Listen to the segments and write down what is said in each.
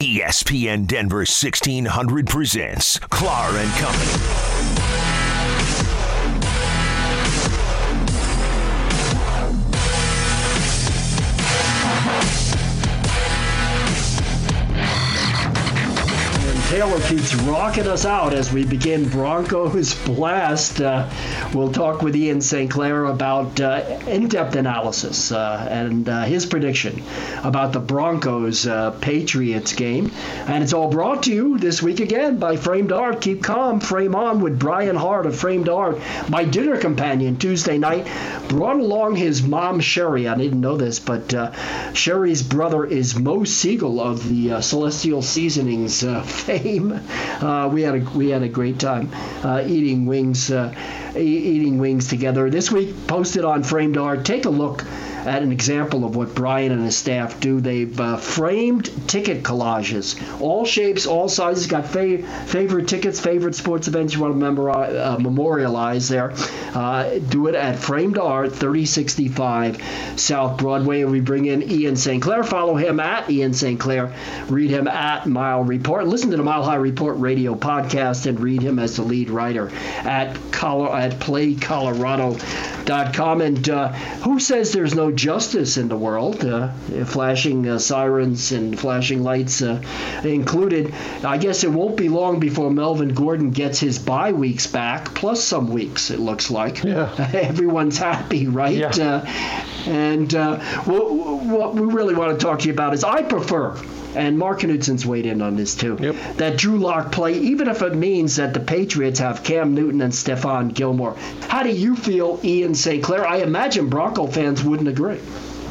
ESPN Denver 1600 presents Clar and Company. Taylor keeps rocking us out as we begin Broncos Blast. We'll talk with Ian St. Clair about in-depth analysis and his prediction about the Broncos Patriots game. And it's all brought to you this week again by Framed Art. Keep calm, frame on with Brian Hart of Framed Art. My dinner companion Tuesday night brought along his mom, Sherry. I didn't know this, but Sherry's brother is Mo Siegel of the Celestial Seasonings fame. We had a great time eating wings together. This week, posted on Framed Art. Take a look at an example of what Brian and his staff do. They've framed ticket collages, all shapes, all sizes. Got favorite tickets, favorite sports events you want to memorialize there. Do it at Framed Art, 3065 South Broadway. And we bring in Ian St. Clair. Follow him at Ian St. Clair. Read him at Mile Report. Listen to the Mile High Report radio podcast and read him as the lead writer at PlayColorado.com. And who says there's no justice in the world? Flashing sirens and flashing lights included. I guess it won't be long before Melvin Gordon gets his bye weeks back, plus some weeks, it looks like. Yeah. Everyone's happy, right? Yeah. What we really want to talk to you about is I prefer, and Mark Knutson's weighed in on this too, that Drew Lock play, even if it means that the Patriots have Cam Newton and Stephon Gilmore. How do you feel, Ian St. Clair? I imagine Bronco fans wouldn't agree.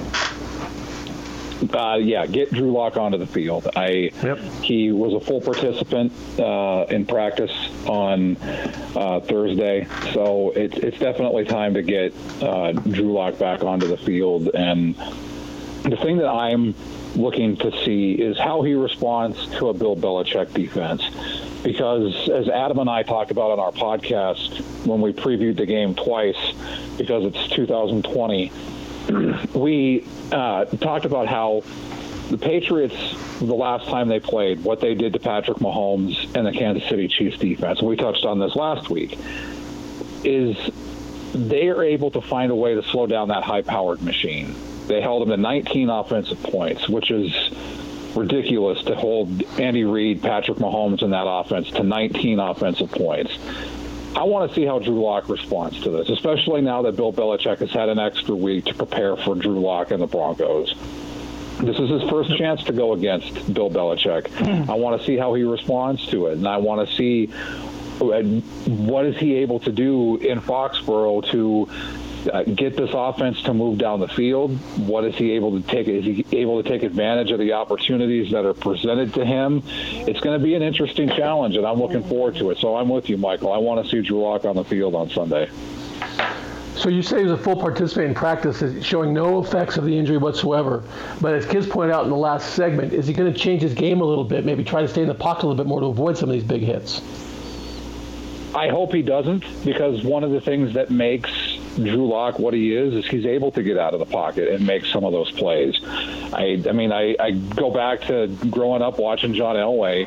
Get Drew Lock onto the field. He was a full participant in practice on Thursday, so it's definitely time to get Drew Lock back onto the field. And the thing that I'm looking to see is how he responds to a Bill Belichick defense. Because as Adam and I talked about on our podcast when we previewed the game twice, because it's 2020, we talked about how the Patriots, the last time they played, what they did to Patrick Mahomes and the Kansas City Chiefs defense, and we touched on this last week, is they are able to find a way to slow down that high-powered machine. They held him to 19 offensive points, which is ridiculous to hold Andy Reid, Patrick Mahomes in that offense to 19 offensive points. I want to see how Drew Lock responds to this, especially now that Bill Belichick has had an extra week to prepare for Drew Lock and the Broncos. This is his first chance to go against Bill Belichick. I want to see how he responds to it, and I want to see what is he able to do in Foxborough to get this offense to move down the field. What is he able to take? Is he able to take advantage of the opportunities that are presented to him? It's going to be an interesting challenge, and I'm looking forward to it. So I'm with you, Michael. I want to see Drew Lock on the field on Sunday. So you say he was a full participant in practice, showing no effects of the injury whatsoever. But as Kiz pointed out in the last segment, is he going to change his game a little bit, maybe try to stay in the pocket a little bit more to avoid some of these big hits? I hope he doesn't, because one of the things that makes Drew Lock what he is he's able to get out of the pocket and make some of those plays. I go back to growing up watching John Elway.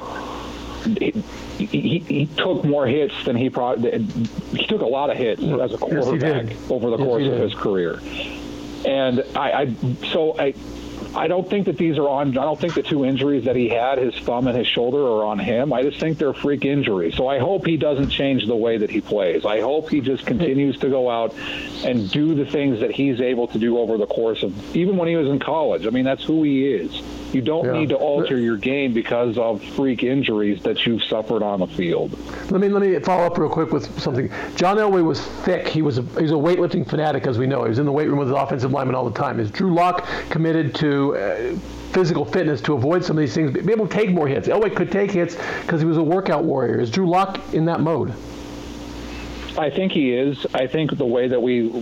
He took more hits than he took a lot of hits as a quarterback over the course of his career. And I don't think that these are on. I don't think the two injuries that he had, his thumb and his shoulder, are on him. I just think they're freak injuries. So I hope he doesn't change the way that he plays. I hope he just continues to go out and do the things that he's able to do over the course of, even when he was in college. I mean, that's who he is. You don't need to alter your game because of freak injuries that you've suffered on the field. Let me follow up real quick with something. John Elway was thick. He was a weightlifting fanatic, as we know. He was in the weight room with his offensive lineman all the time. Is Drew Lock committed to physical fitness to avoid some of these things, be able to take more hits? Elway could take hits because he was a workout warrior. Is Drew Lock in that mode? I think he is. I think the way that we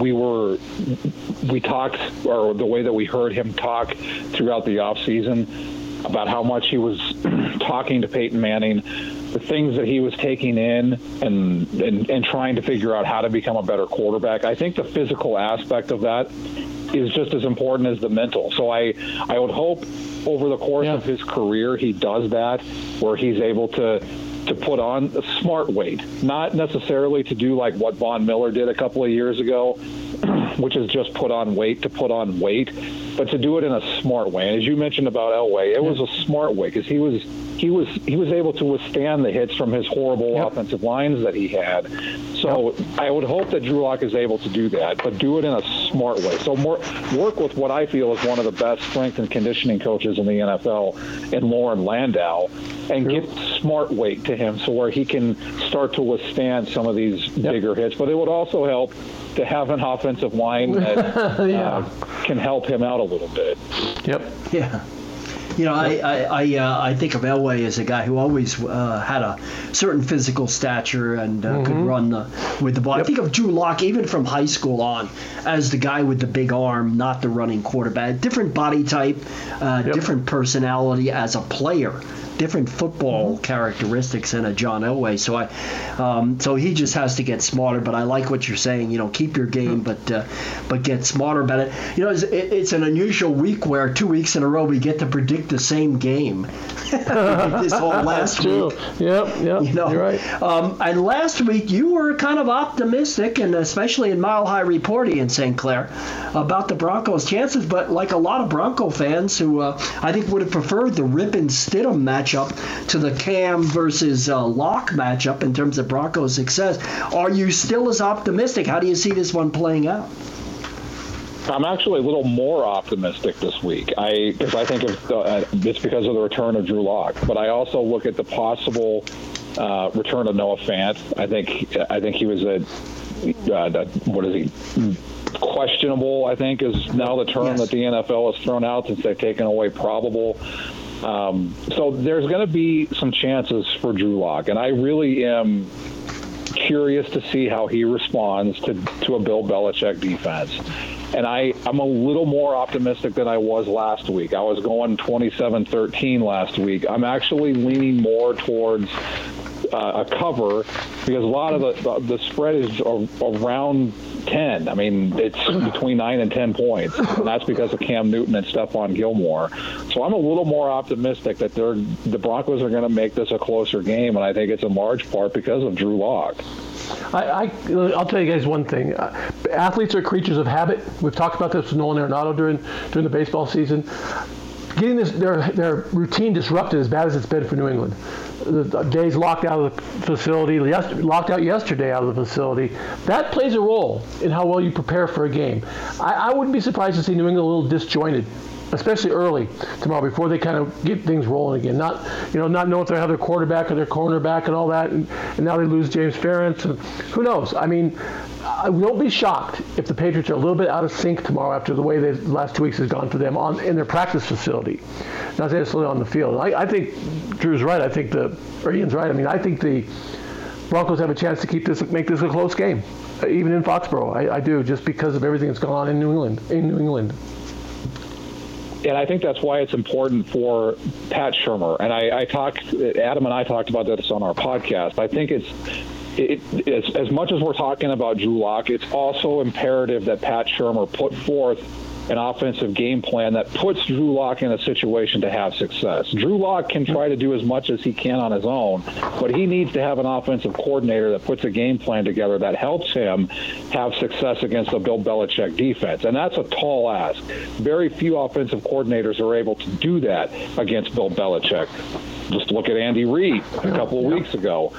talked, or the way that we heard him talk throughout the offseason about how much he was talking to Peyton Manning, the things that he was taking in and trying to figure out how to become a better quarterback. I think the physical aspect of that is just as important as the mental. So I would hope over the course of his career he does that, where he's able to put on a smart weight, not necessarily to do like what Von Miller did a couple of years ago, which is just put on weight to put on weight, but to do it in a smart way. And as you mentioned about Elway, it was a smart way because he was able to withstand the hits from his horrible offensive lines that he had. So I would hope that Drew Lock is able to do that, but do it in a smart way. So work with what I feel is one of the best strength and conditioning coaches in the NFL in Lauren Landau, and get smart weight to him so where he can start to withstand some of these bigger hits. But it would also help to have an offensive line that can help him out a little bit. Yeah. You know, I think of Elway as a guy who always had a certain physical stature and could run with the ball. I think of Drew Lock, even from high school on, as the guy with the big arm, not the running quarterback. Different body type, different personality as a player. Different football characteristics than a John Elway, so he just has to get smarter. But I like what you're saying. You know, keep your game, but get smarter about it. You know, it's an unusual week where 2 weeks in a row we get to predict the same game. This whole last week. Yep. You know, you're right. And last week you were kind of optimistic, and especially in Mile High Reporting in St. Clair, about the Broncos' chances. But like a lot of Bronco fans who I think would have preferred the Rip and Stidham matchup to the Cam versus Locke matchup in terms of Broncos' success. Are you still as optimistic? How do you see this one playing out? I'm actually a little more optimistic this week. Because I think it's because of the return of Drew Lock, but I also look at the possible return of Noah Fant. I think he was questionable, I think, is now the term that the NFL has thrown out since they've taken away probable. So there's going to be some chances for Drew Lock, and I really am curious to see how he responds to a Bill Belichick defense. And I'm a little more optimistic than I was last week. I was going 27-13 last week. I'm actually leaning more towards a cover because a lot of the spread is around 10. I mean, it's between 9 and 10 points, and that's because of Cam Newton and Stephon Gilmore. So I'm a little more optimistic that the Broncos are going to make this a closer game, and I think it's in large part because of Drew Lock. I'll tell you guys one thing. Athletes are creatures of habit. We've talked about this with Nolan Arenado during the baseball season. Getting their routine disrupted as bad as it's been for New England. The days locked out of the facility, locked out yesterday out of the facility, that plays a role in how well you prepare for a game. I wouldn't be surprised to see New England a little disjointed, especially early tomorrow before they kind of get things rolling again. Not know if they have their quarterback or their cornerback and all that, and now they lose James Ferentz. And who knows? I mean, I won't be shocked if the Patriots are a little bit out of sync tomorrow after the way the last 2 weeks has gone for them in their practice facility, not necessarily on the field. I think Drew's right. I think Ian's right. I mean, I think the Broncos have a chance to make this a close game, even in Foxborough. I do, just because of everything that's gone on in New England. And I think that's why it's important for Pat Shurmur. And Adam and I talked about this on our podcast. I think it's as much as we're talking about Drew Lock, it's also imperative that Pat Shurmur put forth an offensive game plan that puts Drew Lock in a situation to have success. Drew Lock can try to do as much as he can on his own, but he needs to have an offensive coordinator that puts a game plan together that helps him have success against the Bill Belichick defense. And that's a tall ask. Very few offensive coordinators are able to do that against Bill Belichick. Just look at Andy Reid a couple of weeks ago.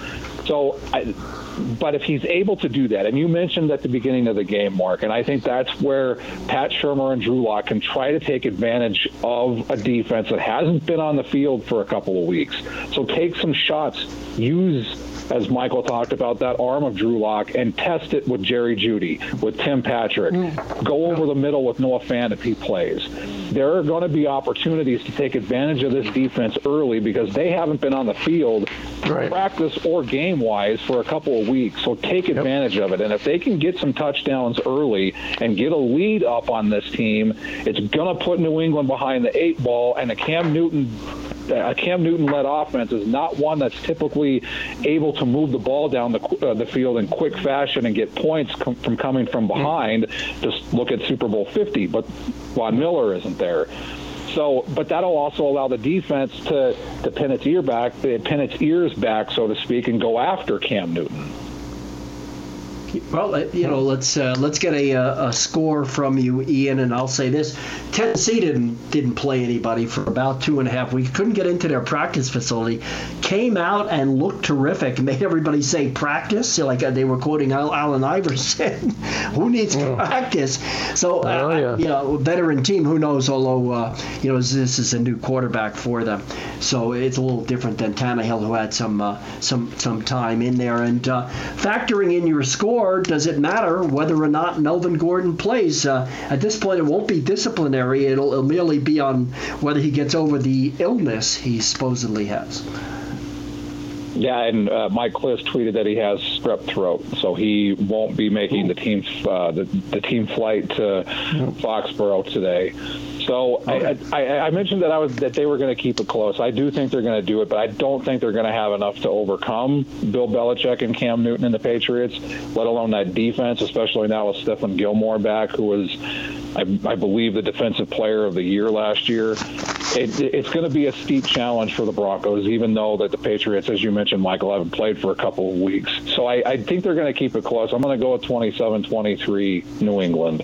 But if he's able to do that, and you mentioned at the beginning of the game, Mark, and I think that's where Pat Shurmur and Drew Lock can try to take advantage of a defense that hasn't been on the field for a couple of weeks. So take some shots, use, as Michael talked about, that arm of Drew Lock and test it with Jerry Jeudy, with Tim Patrick. Go over the middle with Noah Fant if he plays. There are going to be opportunities to take advantage of this defense early because they haven't been on the field practice or game-wise for a couple of weeks. So take advantage of it. And if they can get some touchdowns early and get a lead up on this team, it's going to put New England behind the 8 ball, and the Cam Newton Cam Newton-led offense is not one that's typically able to move the ball down the field in quick fashion and get points from coming from behind. Just look at Super Bowl 50, but Von Miller isn't there. So, but that'll also allow the defense to pin its ears back, so to speak, and go after Cam Newton. Well, let's get a score from you, Ian, and I'll say this: Tennessee didn't play anybody for about 2.5 weeks. Couldn't get into their practice facility. Came out and looked terrific. Made everybody say practice, like they were quoting Allen Iverson. Who needs practice? So, veteran team. Who knows? Although this is a new quarterback for them, so it's a little different than Tannehill, who had some time in there. And factoring in your score, does it matter whether or not Melvin Gordon plays? At this point, it won't be disciplinary. It'll merely be on whether he gets over the illness he supposedly has. Yeah, and Mike Klis tweeted that he has strep throat, so he won't be making the team flight to Foxborough today. So okay. I mentioned that they were going to keep it close. I do think they're going to do it, but I don't think they're going to have enough to overcome Bill Belichick and Cam Newton and the Patriots, let alone that defense, especially now with Stephon Gilmore back, who was, I believe, the Defensive Player of the Year last year. It's going to be a steep challenge for the Broncos, even though that the Patriots, as you mentioned, Michael, haven't played for a couple of weeks. So I think they're going to keep it close. I'm going to go with 27-23 New England.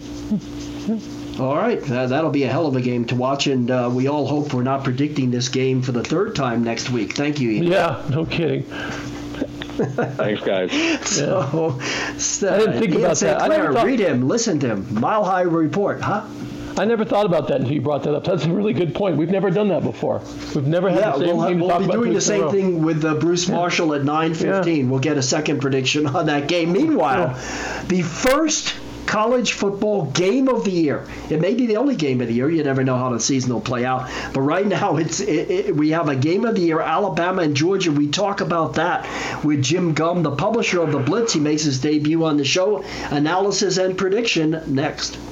All right, that'll be a hell of a game to watch, and we all hope we're not predicting this game for the third time next week. Thank you, Ian. Yeah, no kidding. Thanks, guys. So, I didn't think Ian about St. that. Clair, read him, listen to him. Mile High Report, huh? I never thought about that until you brought that up. That's a really good point. We've never done that before. We've never had the same game to talk about. We'll be doing the same thing with Bruce Marshall at 9:15. Yeah. We'll get a second prediction on that game. Meanwhile, the first college football game of the year. It may be the only game of the year. You never know how the season will play out. But right now, we have a game of the year, Alabama and Georgia. We talk about that with Jim Gum, the publisher of the Blitz. He makes his debut on the show. Analysis and prediction next.